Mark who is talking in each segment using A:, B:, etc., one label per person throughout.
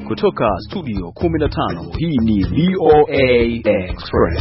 A: Kutoka studio 15, hii ni VOA Express.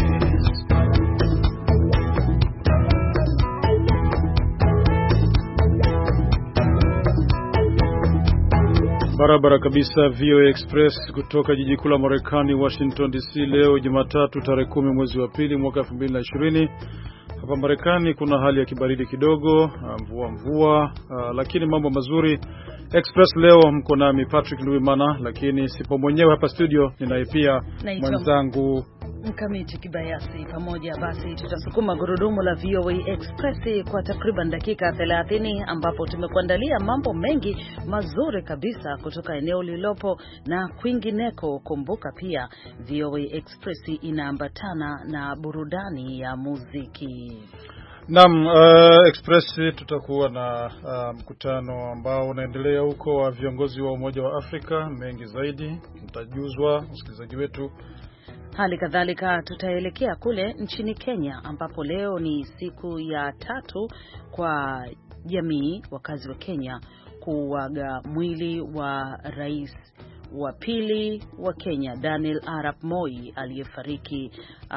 B: Barabara kabisa, VOA Express kutoka jiji kuu la Marekani, Washington DC. Leo Jumatatu tarehe 10 mwezi wa pili mwaka 2020. Hapa Marekani kuna hali ya kibaridi kidogo, mvua, lakini mambo mazuri. Express leo mko nami Patrick Luimana, lakini sipo mwenyewe hapa studio, ninaye pia mwenzangu
C: Mkamiti Kibayasi. Pamoja basi tutasukuma gurudumu la VOA Express kwa takriban dakika 30, ambapo tumekuandalia mambo mengi mazuri kabisa kutoka eneo lilopo na kwingineko. Kumbuka pia VOA Express inaambatana na burudani ya muziki.
B: Naam, Express tutakuwa na mkutano ambao unaendelea huko wa viongozi wa Umoja wa Afrika. Mengi zaidi mtajuzwa wasikilizaji wetu.
C: Hali kadhalika tutaelekea kule nchini Kenya, ambapo leo ni siku ya 3 kwa jamii wakazi wa Kenya kuaga mwili wa rais wa pili wa Kenya, Daniel Arap Moi, aliyefariki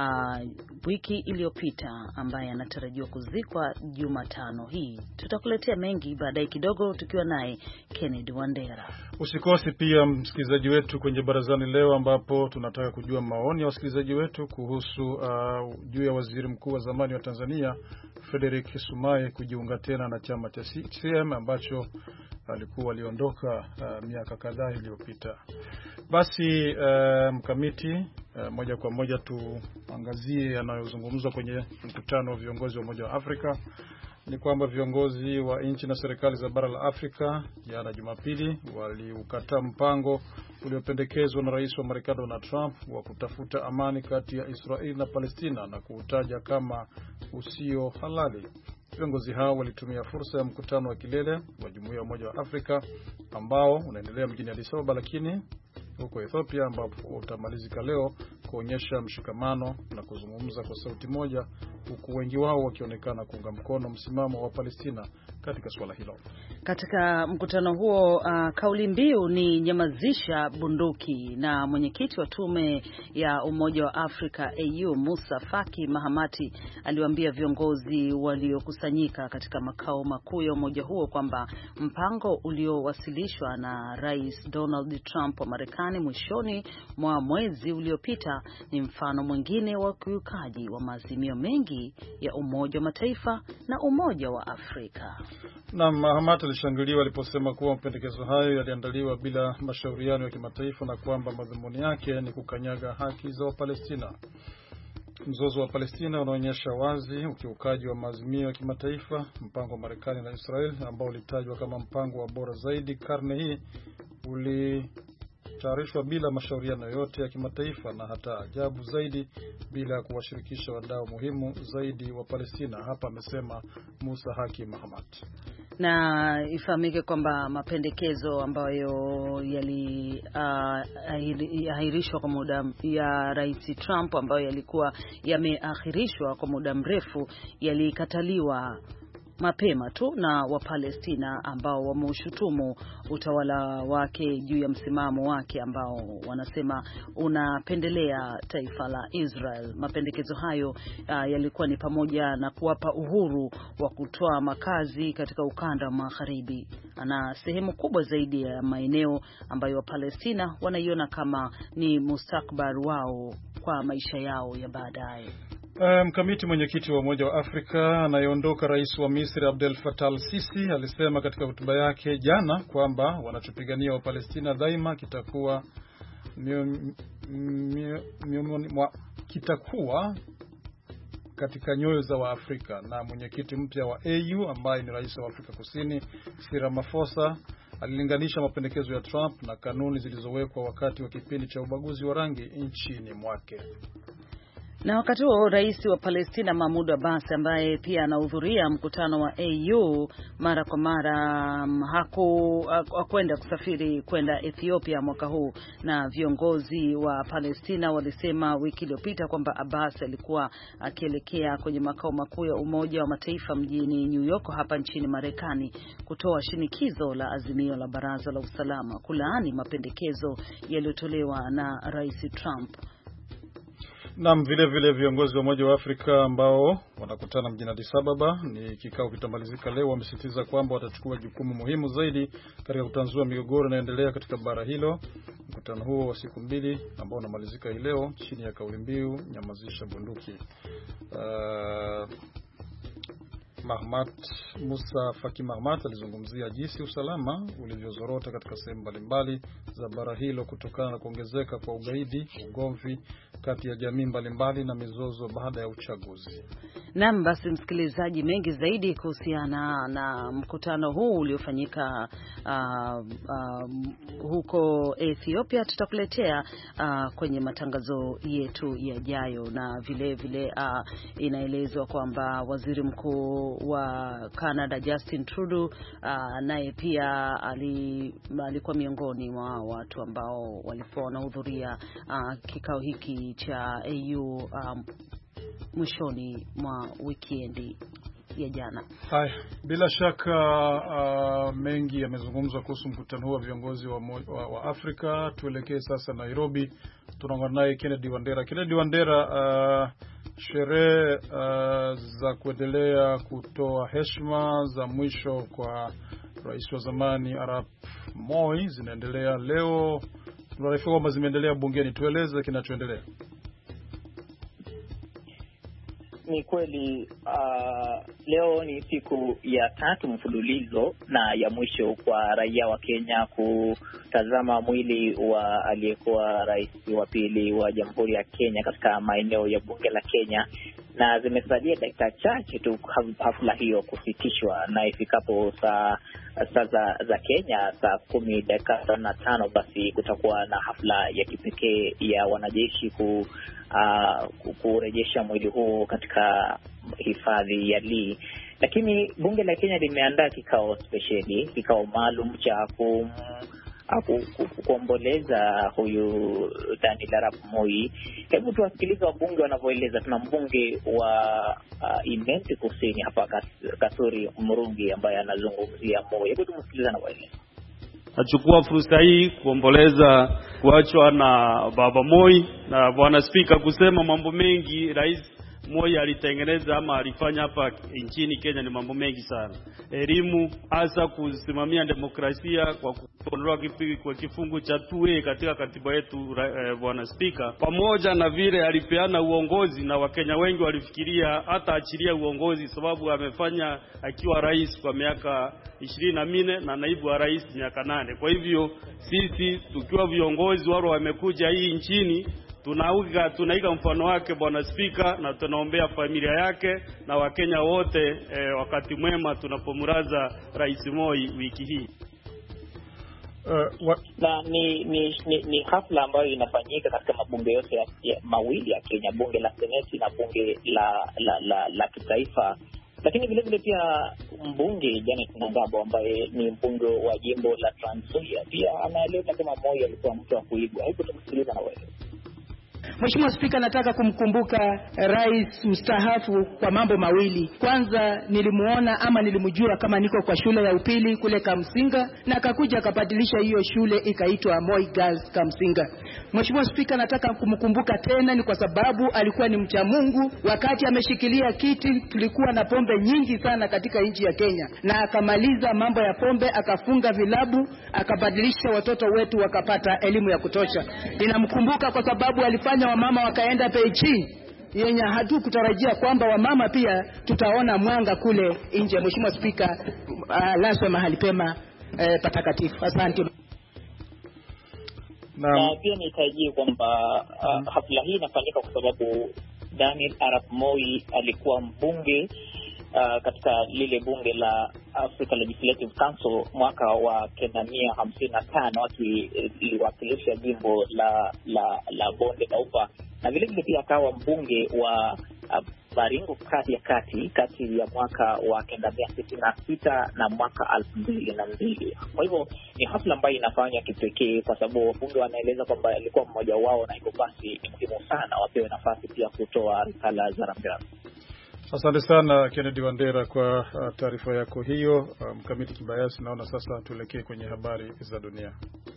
C: wiki iliyopita, ambaye anatarajiwa kuzikwa Jumatano hii. Tutakuletea mengi baadaye kidogo tukiwa naye Kennedy Wandera.
B: Usikose pia msikilizaji wetu kwenye barazani leo, ambapo tunataka kujua maoni ya wasikilizaji wetu kuhusu juu ya waziri mkuu wa zamani wa Tanzania Frederick Sumaye kujiunga tena na chama cha CCM ambacho aliondoka miaka kadhaa iliyopita. Basi Mkamiti, moja kwa moja tuangazie yanayozungumzwa kwenye mkutano wa viongozi wa Umoja wa Afrika. Ni kwamba viongozi wa nchi na serikali za bara la Afrika jana Jumapili waliukataa mpango uliopendekezwa na rais wa Marekani Donald Trump wa kutafuta amani kati ya Israeli na Palestina na kuutaja kama usio halali. Viongozi hao walitumia fursa ya mkutano wa kilele wa Jumuiya ya Umoja wa Afrika ambao unaendelea mjini Addis Ababa, lakini huko Ethiopia, ambapo utamalizika leo, kuonyesha mshikamano na kuzungumza kwa sauti moja, huku wengi wao wakionekana kuunga mkono msimamo wa Palestina katika swala hilo.
C: Katika mkutano huo kauli mbiu ni nyamazisha bunduki, na mwenyekiti wa tume ya Umoja wa Afrika AU Musa Faki Mahamati aliwaambia viongozi waliokusanyika katika makao makuu ya umoja huo kwamba mpango uliowasilishwa na Rais Donald Trump wa Marekani mwishoni mwa mwezi uliopita ni mfano mwingine wa ukiukaji wa maazimio mengi ya Umoja wa Mataifa na Umoja wa Afrika.
B: Na Mahamati alishangiliwa aliposema kuwa mapendekezo hayo yaliandaliwa bila mashauriano ya kimataifa na kwamba madhumuni yake ni kukanyaga haki za Wapalestina. Mzozo wa Palestina unaonyesha wazi ukiukaji wa maazimio ya kimataifa. Mpango wa Marekani na Israel ambao ulitajwa kama mpango wa bora zaidi karne hii ulitayarishwa bila mashauriano yote ya kimataifa, na hata ajabu zaidi bila kuwashirikisha wadau muhimu zaidi wa Palestina. Hapa amesema Musa Haki Mahamat.
C: Na ifahamike kwamba mapendekezo ambayo yaliahirishwa kwa muda ya Rais Trump, ambayo yalikuwa yameahirishwa kwa muda mrefu, yalikataliwa mapema tu na Wapalestina ambao wameushutumu utawala wake juu ya msimamo wake ambao wanasema unapendelea taifa la Israel. Mapendekezo hayo yalikuwa ni pamoja na kuwapa uhuru wa kutoa makazi katika ukanda wa magharibi na sehemu kubwa zaidi ya maeneo ambayo Wapalestina wanaiona kama ni mustakabali wao kwa maisha yao ya baadaye.
B: Mkamiti, mwenyekiti wa Umoja wa Afrika anayeondoka rais wa Misri Abdel Fattah al-Sisi alisema katika hotuba yake jana kwamba wanachopigania wa Palestina daima kitakuwa katika nyoyo za Waafrika. Na mwenyekiti mpya wa AU ambaye ni rais wa Afrika Kusini Cyril Ramaphosa alilinganisha mapendekezo ya Trump na kanuni zilizowekwa wakati wa kipindi cha ubaguzi wa rangi nchini mwake.
C: Na wakati huo rais wa Palestina Mahmoud Abbas ambaye pia anahudhuria mkutano wa AU mara kwa mara hakwenda kusafiri kwenda Ethiopia mwaka huu, na viongozi wa Palestina walisema wiki iliyopita kwamba Abbas alikuwa akielekea kwenye makao makuu ya Umoja wa Mataifa mjini New York hapa nchini Marekani kutoa shinikizo la azimio la Baraza la Usalama kulaani mapendekezo yaliyotolewa na Rais Trump.
B: Naam, vile viongozi wa Umoja wa Afrika ambao wanakutana mjini Addis Ababa, ni kikao kitamalizika leo, wamesitiza kwamba watachukua jukumu muhimu zaidi katika kutanzua migogoro inayoendelea katika bara hilo. Mkutano huo wa siku 2 ambao unamalizika hii leo chini ya kauli mbiu nyamazisha bunduki. Musa Faki Mahamat alizungumzia jinsi usalama ulivyozorota katika sehemu mbalimbali za bara hilo kutokana na kuongezeka kwa ugaidi, ugomvi kati ya jamii mbalimbali na mizozo baada ya uchaguzi.
C: Naam, basi msikilizaji, mengi zaidi kuhusiana na mkutano huu uliofanyika huko Ethiopia tutakuletea kwenye matangazo yetu yajayo, na vile inaelezwa kwamba waziri mkuu wa Canada Justin Trudeau naye pia alikuwa miongoni mwa watu ambao walikuwa wanahudhuria kikao hiki cha AU mwishoni mwa wikendi ya jana.
B: Hai, bila shaka mengi yamezungumzwa kuhusu mkutano huu wa viongozi wa Afrika. Tuelekee sasa Nairobi. Tunaungana naye Kennedy Wandera. Kennedy Wandera, sherehe za kuendelea kutoa heshima za mwisho kwa rais wa zamani Arap Moi zinaendelea leo. Tunaarifiwa kwamba zimeendelea bungeni. Tueleze kinachoendelea.
D: Ni kweli leo ni siku ya 3 mfululizo na ya mwisho kwa raia wa Kenya kutazama mwili wa aliyekuwa rais wa pili wa Jamhuri ya Kenya katika maeneo ya bunge la Kenya, na zimesalia dakika chache tu hafla hiyo kusitishwa, na ifikapo saa za Kenya saa 10:05 basi kutakuwa na hafla ya kipekee ya wanajeshi kurejesha mwili huu katika hifadhi ya Lee. Lakini bunge la Kenya limeandaa kikao spesheli, kikao maalum cha kuomboleza huyu Daniel Arap Moi. Hebu tuwasikilize wabunge wanavyoeleza. Tuna mbunge wa Imenti Kusini hapa Kasuri Murungi ambaye anazungumzia Moi. Hebu tumsikilize na waeleza.
E: Nachukua fursa hii kuomboleza kuachwa na baba Moi na bwana spika kusema mambo mengi rais Moi alitengeneza ama alifanya hapa nchini Kenya ni mambo mengi sana. Elimu, hasa kusimamia demokrasia kwa kuondoa kwa kifungu cha 2A katika katiba yetu bwana spika. Pamoja na vile alipeana uongozi na Wakenya wengi walifikiria hata achilia uongozi sababu amefanya akiwa rais kwa miaka 24 na naibu wa rais miaka 8. Kwa hivyo sisi tukiwa viongozi wao wamekuja hii nchini tunaiga mfano wake bwana spika, na tunaombea familia yake na Wakenya wote wakati mwema tunapomuraza rais Moi wiki hii.
D: Na ni hafla ambayo inafanyika katika mabunge yote mawili ya Kenya, bunge la Seneti na bunge la kitaifa. Lakini vile pia mbunge Janet Nangabo ambaye ni mbunge wa jimbo la Trans Nzoia pia anaeleza kama Moi alikuwa mtu wa kuigwa. Hebu tumsikilize na wewe.
F: Mheshimiwa Spika, nataka kumkumbuka rais mstaafu kwa mambo mawili. Kwanza, nilimjua kama niko kwa shule ya upili kule Kamsinga, na akakuja akabadilisha hiyo shule ikaitwa Moi Girls Kamsinga. Mheshimiwa Spika, nataka kumkumbuka tena ni kwa sababu alikuwa ni mcha Mungu. Wakati ameshikilia kiti tulikuwa na pombe nyingi sana katika nchi ya Kenya, na akamaliza mambo ya pombe, akafunga vilabu, akabadilisha watoto wetu wakapata elimu ya kutosha. Ninamkumbuka kwa sababu alifanya wamama wakaenda Beijing, yenye hatukutarajia kwamba wamama pia tutaona mwanga kule nje. Mheshimiwa Spika, laswe mahali pema patakatifu. Asante.
D: Na pia nitajie kwamba hafla hii inafanyika kwa sababu Daniel Arap Moi alikuwa mbunge katika lile bunge la Africa Legislative Council mwaka wa 1955 iliwakilisha jimbo la Bonde la Ufa, na vile vile pia akawa mbunge wa Baringo kati ya mwaka wa 1996 na mwaka 2002. Kwa hivyo ni hafla ambayo inafanya kipekee kwa sababu wabunge wanaeleza kwamba alikuwa mmoja wao, na hivyo basi ni muhimu sana wapewe nafasi pia kutoa risala za rambirambi.
B: Asante sana Kennedy Wandera kwa taarifa yako hiyo. Mkamiti Kibayasi, naona sasa tuelekee kwenye habari za dunia.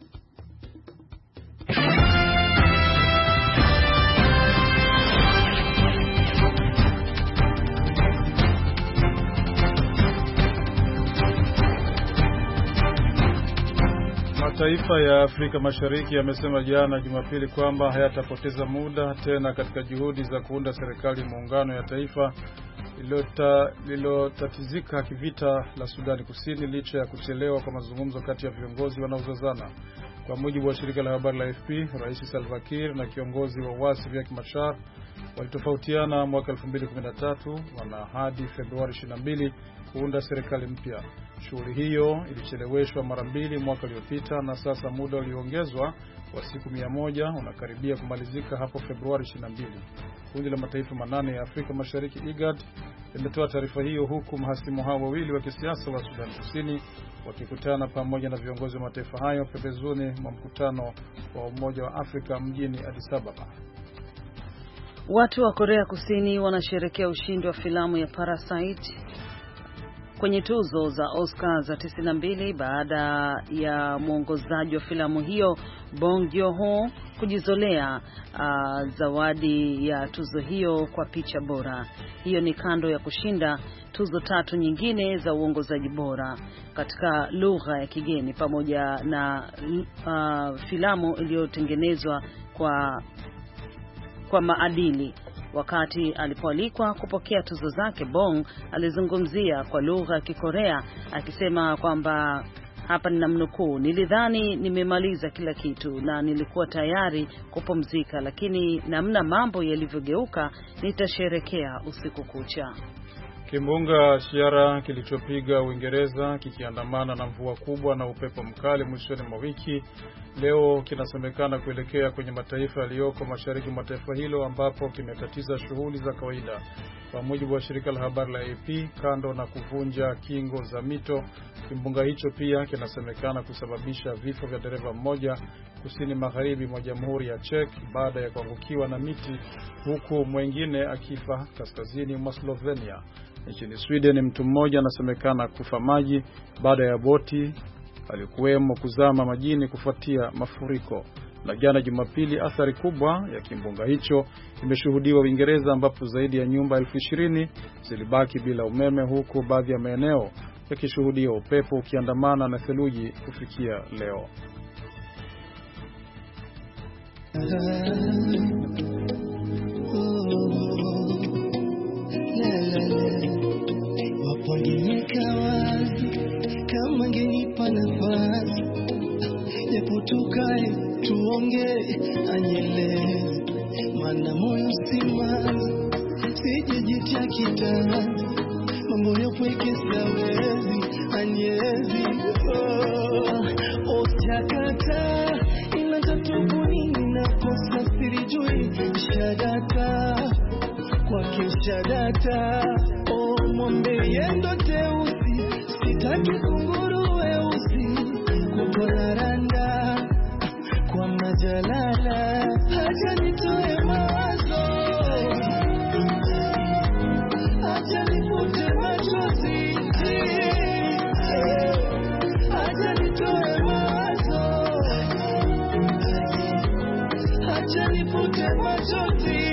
B: Mataifa ya Afrika Mashariki yamesema jana Jumapili kwamba hayatapoteza muda tena katika juhudi za kuunda serikali muungano ya taifa lililotatizika kivita la Sudani Kusini licha ya kuchelewa kwa mazungumzo kati ya viongozi wanaozozana. Kwa mujibu wa shirika la habari la AFP, Rais Salva Kiir na kiongozi wa waasi Riek Machar walitofautiana mwaka 2013 wana hadi Februari 22 kuunda serikali mpya. Shughuli hiyo ilicheleweshwa mara mbili mwaka uliopita na sasa muda ulioongezwa wa siku 100 unakaribia kumalizika hapo Februari 22. Kundi la mataifa 8 ya Afrika Mashariki IGAD limetoa taarifa hiyo huku mahasimu hao wawili wa kisiasa wa Sudan Kusini wakikutana pamoja na viongozi wa mataifa hayo pembezoni mwa mkutano wa Umoja wa Afrika mjini Addis Ababa.
C: Watu wa Korea Kusini wanasherehekea ushindi wa filamu ya Parasite kwenye tuzo za Oscar za 92 baada ya mwongozaji wa filamu hiyo Bong Joon-ho kujizolea zawadi ya tuzo hiyo kwa picha bora. Hiyo ni kando ya kushinda tuzo 3 nyingine za uongozaji bora katika lugha ya kigeni pamoja na filamu iliyotengenezwa kwa maadili. Wakati alipoalikwa kupokea tuzo zake, Bong alizungumzia kwa lugha ya Kikorea akisema kwamba, hapa ninamnukuu, "Nilidhani nimemaliza kila kitu na nilikuwa tayari kupumzika, lakini namna mambo yalivyogeuka nitasherekea usiku kucha."
B: Kimbunga Ciara kilichopiga Uingereza kikiandamana na mvua kubwa na upepo mkali mwishoni mwa wiki leo kinasemekana kuelekea kwenye mataifa yaliyoko mashariki mwa taifa hilo ambapo kimetatiza shughuli za kawaida. Kwa mujibu wa shirika la habari la AP, kando na kuvunja kingo za mito, kimbunga hicho pia kinasemekana kusababisha vifo vya dereva mmoja kusini magharibi mwa Jamhuri ya Czech baada ya kuangukiwa na miti, huku mwingine akifa kaskazini mwa Slovenia. Nchini Sweden mtu mmoja anasemekana kufa maji baada ya boti alikuwemo kuzama majini kufuatia mafuriko. Na jana Jumapili, athari kubwa ya kimbunga hicho imeshuhudiwa Uingereza ambapo zaidi ya nyumba 20,000 zilibaki bila umeme, huku baadhi ya maeneo yakishuhudia upepo ukiandamana na theluji kufikia leo.
G: Kama ngenipa nafasi japo tukae tuongee anyeleze, maana moyo simazi sijijitia kitani, mambo yapweke sawezi anyezi otakata ila tatubu nini nakosa sirijui shadata kwake shadata mwambe yendo teusi sitaki kunguru weusi kupona randa kwa majalala haja nitoe mawazo haja nifute machozi haja nitoe mawazo haja nifute machozi.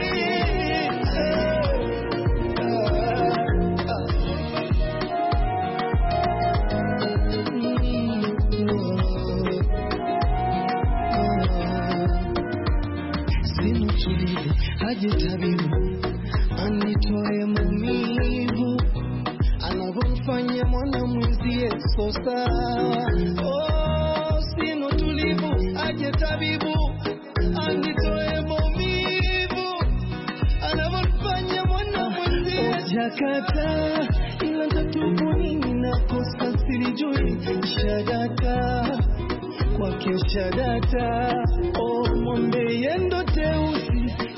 G: Haje tabibu anitoe maumivu anavyomfanya mwana mwenzie sosa. Sina tulivu, haje tabibu anitoe maumivu anavyomfanya mwana mwenzie jakata ila tatubu nini nakosa sirijui shadata kwake shadata mwambe yendo teusi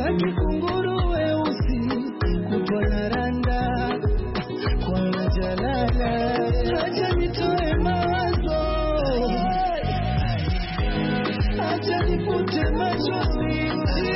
G: sitaki kunguru weusi kutwa na randa kwa majalala, acha nitoe mawazo, acha nifute machozi.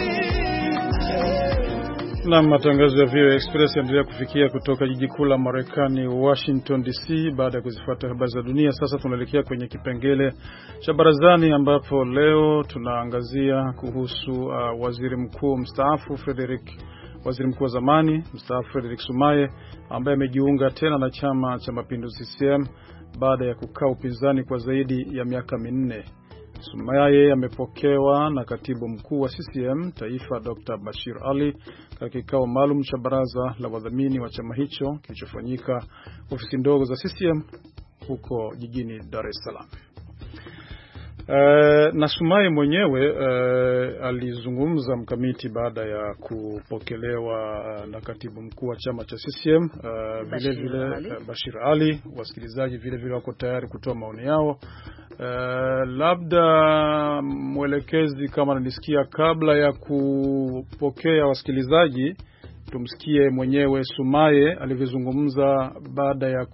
B: Na matangazo ya VOA Express yanaendelea kufikia kutoka jiji kuu la Marekani, Washington DC. Baada ya kuzifuata habari za dunia, sasa tunaelekea kwenye kipengele cha barazani, ambapo leo tunaangazia kuhusu waziri mkuu mstaafu waziri mkuu wa zamani mstaafu Frederick Sumaye, ambaye amejiunga tena na chama cha Mapinduzi CCM baada ya kukaa upinzani kwa zaidi ya miaka 4. Sumaye amepokewa na katibu mkuu wa CCM Taifa Dr. Bashir Ali katika kikao maalum cha baraza la wadhamini wa chama hicho kilichofanyika ofisi ndogo za CCM huko jijini Dar es Salaam. Na Sumaye mwenyewe alizungumza mkamiti baada ya kupokelewa na katibu mkuu wa chama cha CCM vile vile Bashir Ali. Wasikilizaji vile vile wako tayari kutoa maoni yao. Labda mwelekezi kama ananisikia, kabla ya kupokea wasikilizaji, tumsikie mwenyewe Sumaye alivyozungumza baada ya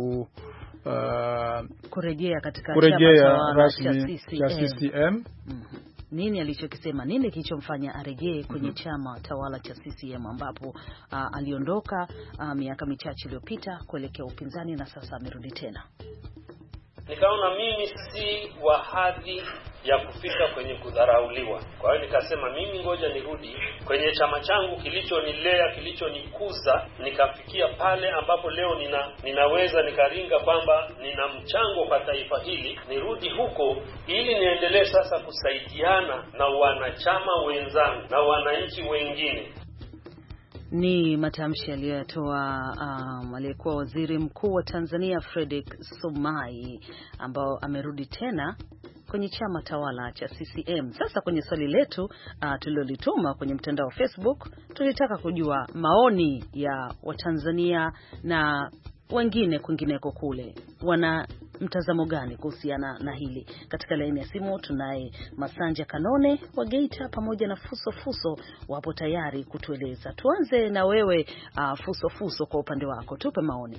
B: kurejea katika chama rasmi cha CCM.
C: Nini alichokisema, nini kilichomfanya arejee kwenye chama tawala cha CCM ambapo aliondoka miaka michache iliyopita kuelekea upinzani na sasa amerudi tena.
H: Nikaona mimi si wa hadhi ya kufika kwenye kudharauliwa. Kwa hiyo nikasema mimi ngoja nirudi kwenye chama changu kilichonilea, kilichonikuza, nikafikia pale ambapo leo ninaweza nikaringa kwamba nina mchango kwa taifa hili. Nirudi huko ili niendelee sasa kusaidiana na wanachama wenzangu na wananchi wengine.
C: Ni matamshi aliyotoa aliyekuwa waziri mkuu wa Tanzania Frederick Sumaye, ambao amerudi tena kwenye chama tawala cha CCM. Sasa kwenye swali letu tulilolituma kwenye mtandao wa Facebook, tulitaka kujua maoni ya Watanzania na wengine kwingineko kule, wana mtazamo gani kuhusiana na hili. Katika laini ya simu tunaye Masanja Kanone wa Geita pamoja na Fuso Fuso, wapo tayari kutueleza. Tuanze na wewe Fuso Fuso, kwa upande wako tupe maoni.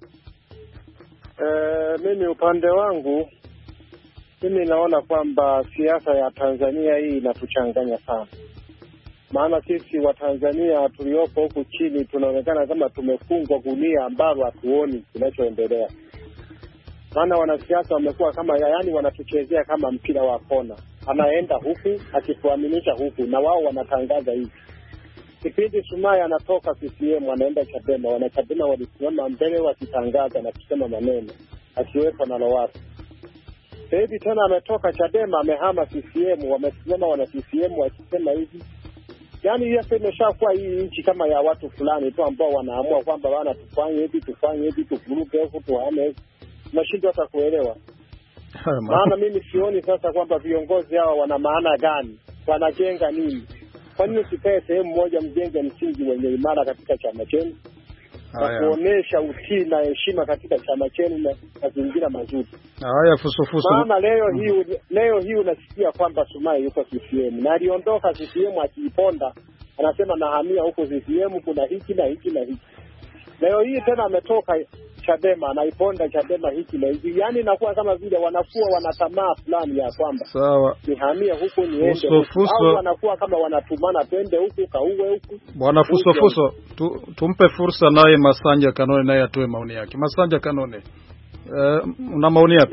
I: Mimi upande wangu, mimi naona kwamba siasa ya Tanzania hii inatuchanganya sana. Maana sisi wa Tanzania tuliopo huku chini tunaonekana kama tumefungwa gunia ambalo hatuoni kinachoendelea. Maana wanasiasa wamekuwa kama yaani wanatuchezea kama mpira wa kona. Anaenda huku akituaminisha huku na wao wanatangaza hivi. Kipindi Sumaye anatoka CCM anaenda Chadema, wanachadema walisimama mbele wakitangaza na kusema maneno akiwepo na Lowassa. Hivi tena ametoka Chadema amehama CCM, wamesimama wana CCM wakisema hivi. Yaani hiyo imeshakuwa hii nchi kama ya watu fulani tu ambao wanaamua kwamba wana tufanye hivi tuvuruge huku tuhame. Nashindwa hata kuelewa. Maana mimi sioni sasa kwamba viongozi hawa wana maana gani, wanajenga nini. Kwa nini usikae sehemu moja mjenge msingi wenye imara katika chama chenu na kuonesha utii na heshima katika chama chenu na mazingira mazuri.
B: Haya Fuso.
I: Maana leo hii unasikia kwamba Sumaye yuko CCM na aliondoka CCM akiiponda, anasema nahamia huko CCM kuna hiki na hiki na hiki. Leo hii tena ametoka Chadema anaiponda Chadema hiki na hiki. Yaani inakuwa kama vile wanakuwa wanatamaa fulani ya kwamba
B: sawa,
I: nihamia huko niende huko. Au wanakuwa kama wanatumana twende huko kauwe huko.
B: Bwana Fuso, tumpe fursa naye Masanja Kanone naye atoe maoni yake. Masanja Kanone, una maoni yapi?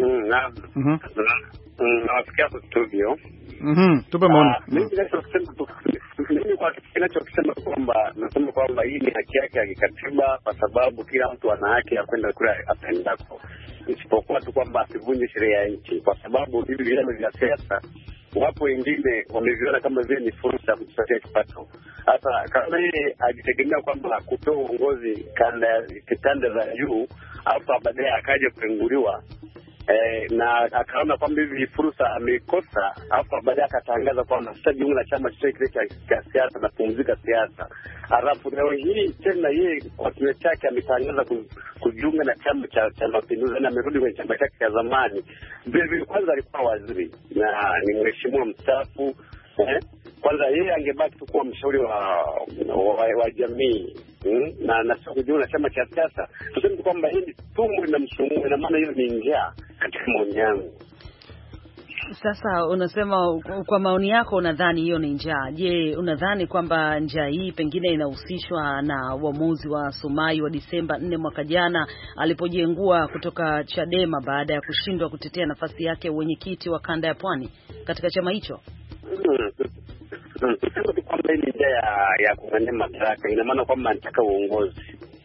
J: Nafikia kwa studio.
B: Tupe maoni.
J: Mimi kwa kinachokisema kwamba nasema kwamba hii ni haki yake ya kikatiba, kwa sababu kila mtu ana haki ya kwenda kule apendako, isipokuwa tu kwamba asivunje sheria ya nchi, kwa sababu hivi vyama vya siasa wapo wengine wameviona kama vile ni fursa ya kujipatia kipato. Hata kama yeye ajitegemea kwamba kutoa uongozi kanda za juu, alafu baadaye akaja kuenguliwa na akaona kwamba hivi fursa amekosa, alafu baadaye akatangaza kwamba sitajiunga na chama chochote cha siasa na kupumzika siasa. Alafu leo hii tena yeye kwa kinywa chake ametangaza kujiunga na chama cha Mapinduzi na amerudi kwenye chama chake cha zamani. Vile kwanza alikuwa waziri na ni mheshimiwa mstaafu, Kwanza yeye angebaki tu kuwa mshauri wa jamii na sio kujiunga na chama cha siasa. Tuseme kwamba hili tumbo linamsumbua, na maana hiyo ni njaa katika maoni yangu.
C: Sasa unasema kwa maoni yako unadhani hiyo ni njaa. Je, unadhani kwamba njaa hii pengine inahusishwa na uamuzi wa Sumaye wa Disemba 4 mwaka jana alipojengua kutoka Chadema baada ya kushindwa kutetea nafasi yake wenyekiti wa kanda ya Pwani katika chama hicho?
J: Tuseme kwamba hii njaa ya kung'ang'ania madaraka, ina maana kwamba anataka uongozi.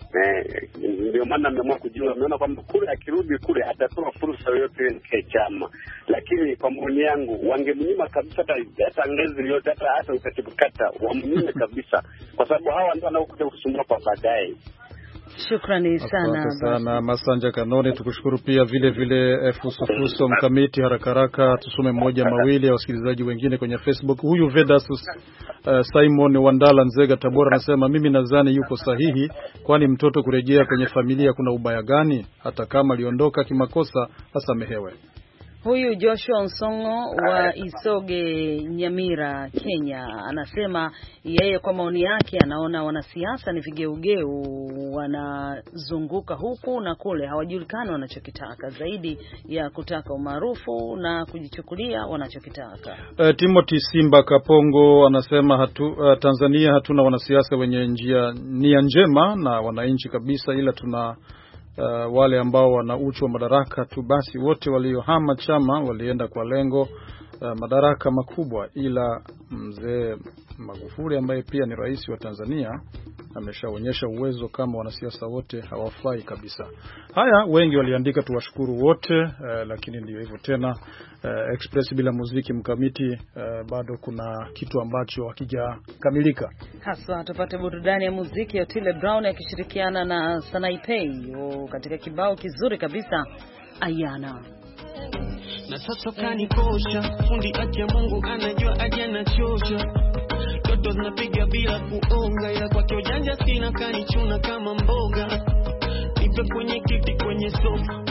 J: Ndio maana ameamua kujiunga. Ameona kwamba kule akirudi kule atatoa fursa yoyote kwa chama. Lakini kwa maoni yangu wangemnyima kabisa hata ngazi yote, hata ukatibu kata wamnyime kabisa, kwa sababu hawa ndio wanaokuja kusumbua kwa baadaye.
C: Shukrani sana
B: Masanja Kanone. Tukushukuru pia vile Fuso Mkamiti. Haraka tusome mmoja mawili ya wasikilizaji wengine kwenye Facebook. Huyu Vedasus Simon Wandala Nzega Tabora anasema mimi nadhani yuko sahihi, kwani mtoto kurejea kwenye familia kuna ubaya gani? Hata kama aliondoka kimakosa asamehewe.
C: Huyu Joshua Nsongo wa Isoge Nyamira Kenya anasema yeye kwa maoni yake anaona wanasiasa ni vigeugeu, wanazunguka huku na kule, hawajulikani wanachokitaka zaidi ya kutaka umaarufu na kujichukulia wanachokitaka.
B: Timothy Simba Kapongo anasema Tanzania hatuna wanasiasa wenye nia njema na wananchi kabisa, ila tuna wale ambao wana uchu wa madaraka tu. Basi wote waliohama chama walienda kwa lengo madaraka makubwa, ila mzee Magufuli ambaye pia ni rais wa Tanzania ameshaonyesha uwezo kama wanasiasa wote hawafai kabisa. Haya, wengi waliandika, tuwashukuru wote, lakini ndio hivyo tena. Express bila muziki Mkamiti, bado kuna kitu ambacho hakijakamilika.
C: Haswa tupate burudani ya muziki ya Otile Brown akishirikiana na Sanaipei katika kibao kizuri kabisa Ayana.
G: Na sasa kanikosha, fundi acha Mungu anajua aje na chosha. Toto zinapiga bila kuonga, ila kwa kiojanja sina kanichuna kama mboga. Nipe kwenye kiti kwenye sofa,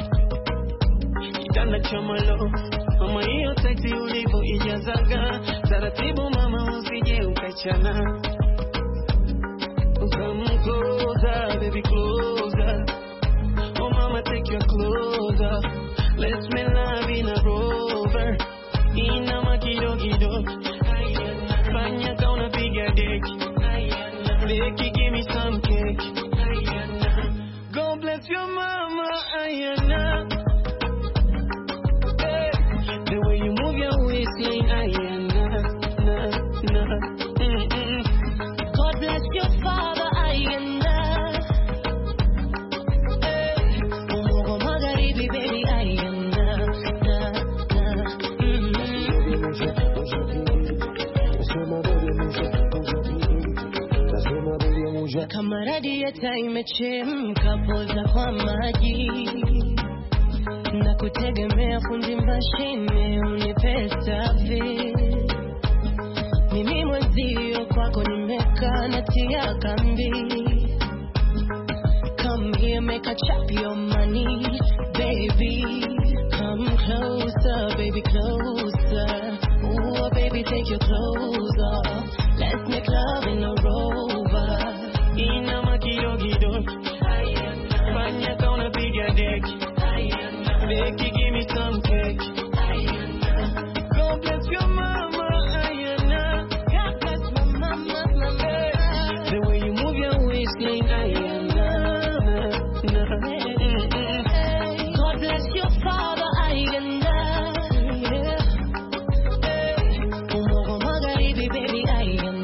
G: kitanda cha malo. Mama hiyo sexy ulivyo ijazaga, taratibu mama usije ukachana. Come closer, baby closer. Oh mama take your clothes off. Let's make love in a Rover. Ina makidogido. Fanya kauna piga deki. Deki give me some cake. God bless your mama, Ayana. Hey, the way you move your waistline, Ayana. God bless your father, Ayana. Hey, Mungu magharibi baby, Ayana. Kama radieta imechemka, poza kwa maji na kutegemea fundi mashine unipe service. Mimi mwenzio kwako nimekaa natia kambi. Come here, make a chop your money, baby. Come closer, baby, closer. Ooh, baby, take your clothes off. Let's make love in a Rover. Ina makidogido. Fanya kauna piga deki. Deki give me some cake. God bless your mama, Ayana. God bless my mama, mama. The way you move your waistline, Ayana. God bless your father, Ayana. Mungu magharibi baby, Ayana.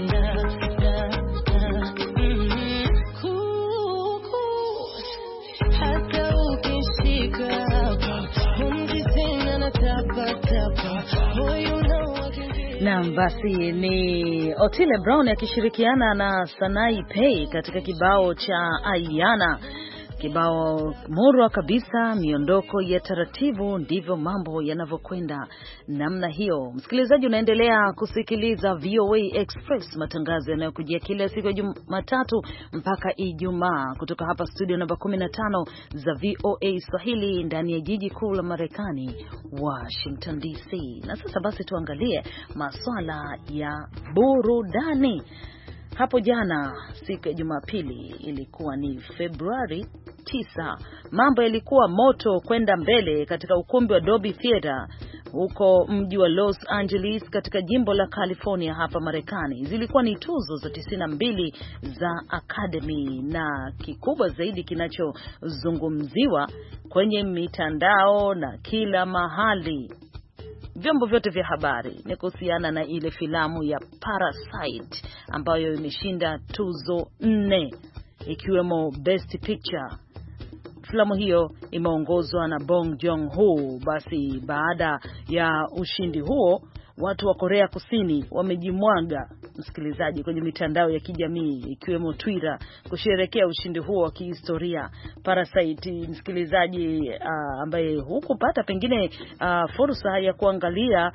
C: Naam, basi ni Otile Brown akishirikiana na Sanaipei katika kibao cha Ayana. Kibao murwa kabisa, miondoko ya taratibu, ndivyo mambo yanavyokwenda namna hiyo. Msikilizaji, unaendelea kusikiliza VOA Express, matangazo yanayokujia kila siku ya Jumatatu mpaka Ijumaa kutoka hapa studio namba 15 za VOA Swahili ndani ya jiji kuu la Marekani, Washington DC. Na sasa basi tuangalie masuala ya burudani. Hapo jana siku ya Jumapili, ilikuwa ni Februari 9, mambo yalikuwa moto kwenda mbele katika ukumbi wa Dolby Theater huko mji wa Los Angeles katika jimbo la California hapa Marekani. Zilikuwa ni tuzo za 92 za Academy, na kikubwa zaidi kinachozungumziwa kwenye mitandao na kila mahali, vyombo vyote vya habari, ni kuhusiana na ile filamu ya Parasite ambayo imeshinda tuzo 4 ikiwemo Best Picture. Filamu hiyo imeongozwa na Bong Joon-ho. Basi baada ya ushindi huo, watu wa Korea Kusini wamejimwaga, msikilizaji, kwenye mitandao ya kijamii ikiwemo Twitter kusherehekea ushindi huo wa kihistoria. Parasite, msikilizaji, ambaye hukupata pengine fursa ya kuangalia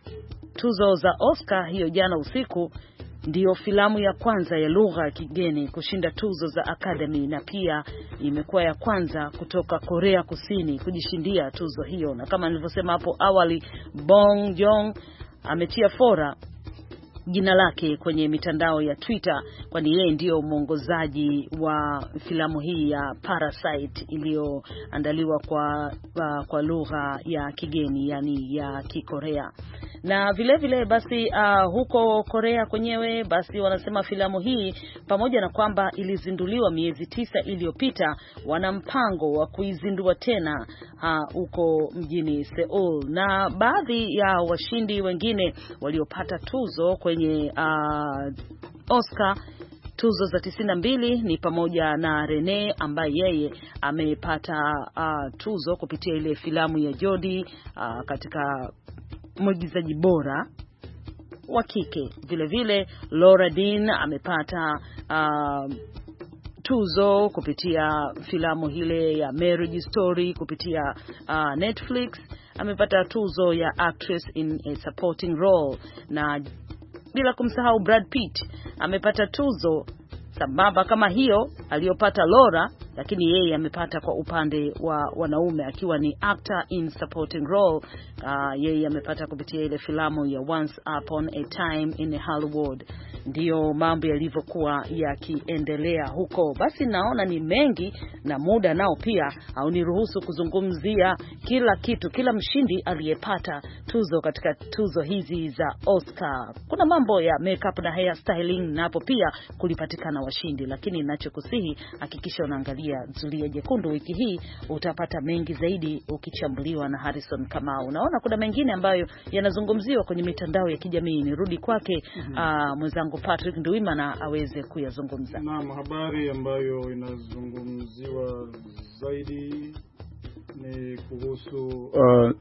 C: tuzo za Oscar hiyo jana usiku, ndiyo filamu ya kwanza ya lugha ya kigeni kushinda tuzo za Academy, na pia imekuwa ya kwanza kutoka Korea Kusini kujishindia tuzo hiyo. Na kama nilivyosema hapo awali, Bong Joon ametia fora jina lake kwenye mitandao ya Twitter, kwani yeye ndio mwongozaji wa filamu hii ya Parasite iliyoandaliwa kwa lugha ya kigeni, yani ya Kikorea. Na vile vile basi huko Korea kwenyewe basi wanasema filamu hii, pamoja na kwamba ilizinduliwa miezi 9 iliyopita, wana mpango wa kuizindua tena huko mjini Seoul. Na baadhi ya washindi wengine waliopata tuzo kwenye Oscar, tuzo za 92, ni pamoja na Rene ambaye yeye amepata tuzo kupitia ile filamu ya Jodie katika mwigizaji bora wa kike. Vile vile Laura Dern amepata tuzo kupitia filamu ile ya Marriage Story kupitia Netflix. Amepata tuzo ya Actress in a Supporting Role, na bila kumsahau Brad Pitt amepata tuzo sambamba kama hiyo aliyopata Laura, lakini yeye amepata kwa upande wa wanaume akiwa ni Actor in Supporting Role. Yeye amepata kupitia ile filamu ya Once Upon a Time in Hollywood. Ndio mambo yalivyokuwa yakiendelea huko. Basi naona ni mengi na muda nao pia hauniruhusu kuzungumzia kila kitu, kila mshindi aliyepata tuzo katika tuzo hizi za Oscar. Kuna mambo ya makeup na hair styling, na hapo pia kulipatikana washindi, lakini ninachokusihi hakikisha unaangalia Zulia Jekundu wiki hii, utapata mengi zaidi ukichambuliwa na Harrison Kamau. Unaona kuna mengine ambayo yanazungumziwa kwenye mitandao ya kijamii. Nirudi kwake mwenzangu Patrick Nduwimana aweze kuyazungumza.
B: Naam, habari ambayo inazungumziwa zaidi ni kuhusu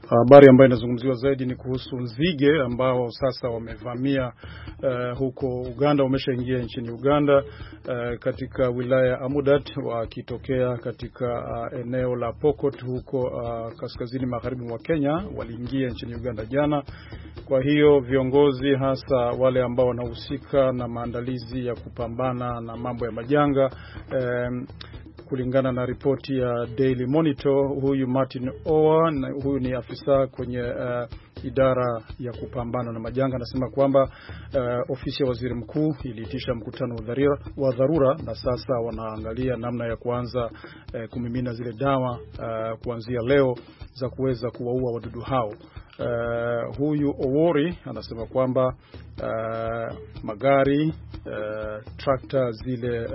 B: kuhusu nzige ambao sasa wamevamia huko Uganda, wameshaingia nchini Uganda katika wilaya Amudat, wakitokea katika eneo la Pokot huko kaskazini magharibi mwa Kenya. Waliingia nchini Uganda jana. Kwa hiyo viongozi, hasa wale ambao wanahusika na maandalizi ya kupambana na mambo ya majanga, kulingana na ripoti ya Daily Monitor, huyu Martin Owa, na huyu ni afisa kwenye idara ya kupambana na majanga, anasema kwamba ofisi ya waziri mkuu iliitisha mkutano wa dharura, na sasa wanaangalia namna ya kuanza kumimina zile dawa kuanzia leo za kuweza kuwaua wadudu hao. Huyu Owori anasema kwamba magari, tractor zile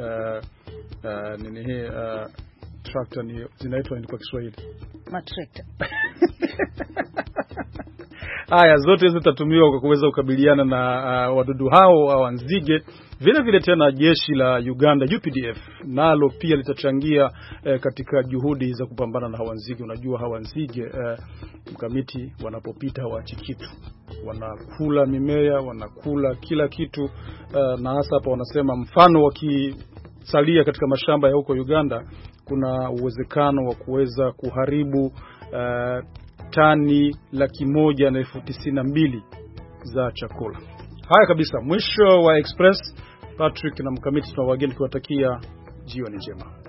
B: tractor ni zinaitwa kwa Kiswahili
C: matrekta.
B: Haya, zote zitatumiwa kwa kuweza kukabiliana na wadudu hao au nzige. Vile vile tena jeshi la Uganda UPDF nalo pia litachangia katika juhudi za kupambana na hawa nzige. Unajua hawa nzige mkamiti wanapopita hawaachi kitu, wanakula mimea, wanakula kila kitu, na hasa hapa wanasema mfano salia katika mashamba ya huko Uganda, kuna uwezekano wa kuweza kuharibu tani 192,000 za chakula. Haya kabisa, mwisho wa Express. Patrick na Mkamiti tunawageni kuwatakia jioni njema.